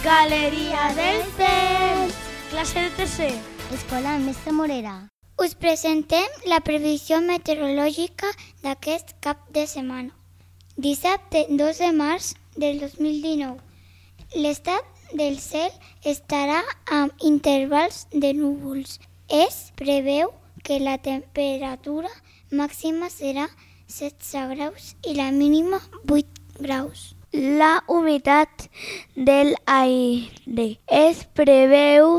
Galeria del temps. Classe de tercer. Escola Mestre Morera. Us presentem la previsió meteorològica d'aquest cap de setmana. Dissabte 2 de març del 2019. L'estat del cel estarà amb intervals de núvols. Es preveu que la temperatura màxima serà 16 graus i la mínima 8 graus. La humitat del aire es preveu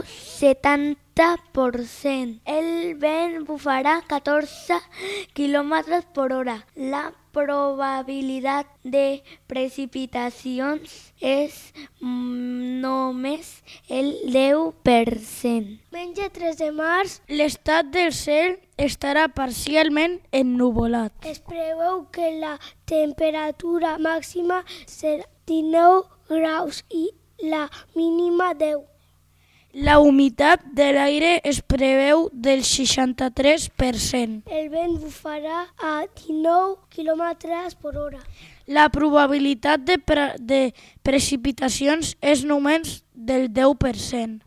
70%. El vent bufarà 14 km per hora. La probabilitat de precipitacions és només el 10%. Diumenge 3 de març, l'estat del cel estarà parcialment ennuvolat. Es preveu que la temperatura màxima serà 19 graus i la mínima 10. La humitat de l'aire es preveu del 63%. El vent bufarà a 19 km per hora. La probabilitat de precipitacions és només del 10%.